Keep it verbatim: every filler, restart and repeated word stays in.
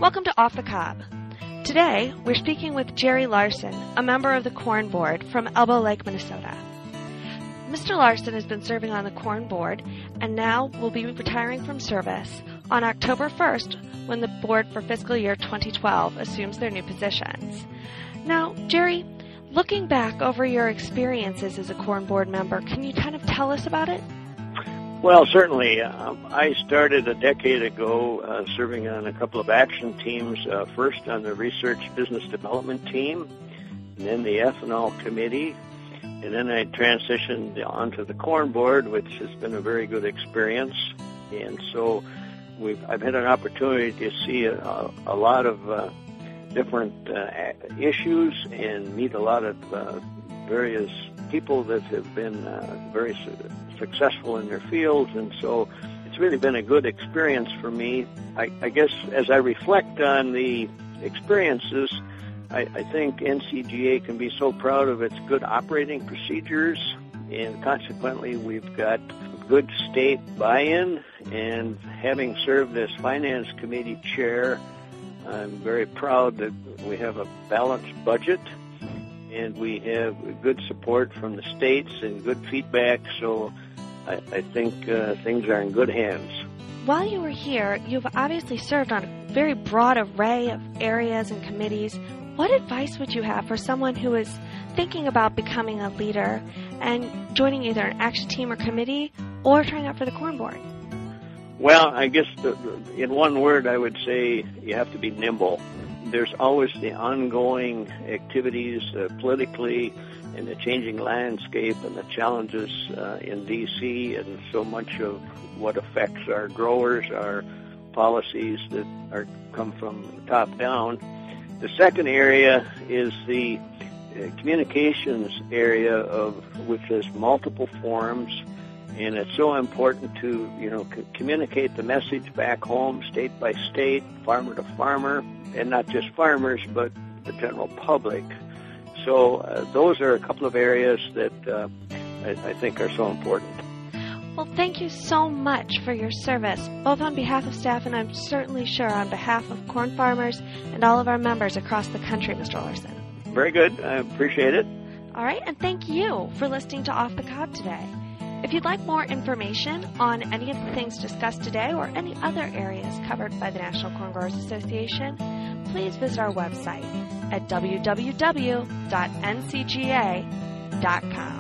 Welcome to Off the Cob. Today, we're speaking with Jerry Larson, a member of the Corn Board from Elbow Lake, Minnesota. Mister Larson has been serving on the Corn Board and now will be retiring from service on October first when the board for fiscal year twenty twelve assumes their new positions. Now, Jerry, looking back over your experiences as a Corn Board member, can you kind of tell us about it? Well, certainly. Um, I started a decade ago uh, serving on a couple of action teams, uh, first on the Research Business Development team, and then the Ethanol Committee, and then I transitioned onto the Corn Board, which has been a very good experience. And so we've, I've had an opportunity to see a, a lot of uh, different uh, issues and meet a lot of uh, various people that have been uh, very su- successful in their fields, and so it's really been a good experience for me. I, I guess as I reflect on the experiences, I, I think N C G A can be so proud of its good operating procedures, and consequently we've got good state buy-in, and having served as Finance Committee Chair, I'm very proud that we have a balanced budget, and we have good support from the states and good feedback, so I, I think uh, things are in good hands. While you were here, you've obviously served on a very broad array of areas and committees. What advice would you have for someone who is thinking about becoming a leader and joining either an action team or committee or trying out for the Corn Board? Well, I guess the, the, in one word I would say you have to be nimble. There's always the ongoing activities uh, politically and the changing landscape and the challenges uh, in D C, and so much of what affects our growers, our policies that are come from the top down. The second area is the uh, communications area, of which has multiple forms, and it's so important to you know c- communicate the message back home, state by state, farmer to farmer, and not just farmers, but the general public. So uh, those are a couple of areas that uh, I, I think are so important. Well, thank you so much for your service, both on behalf of staff and I'm certainly sure on behalf of corn farmers and all of our members across the country, Mister Larson. Very good. I appreciate it. All right, and thank you for listening to Off the Cob today. If you'd like more information on any of the things discussed today or any other areas covered by the National Corn Growers Association, please visit our website at w w w dot n c g a dot com.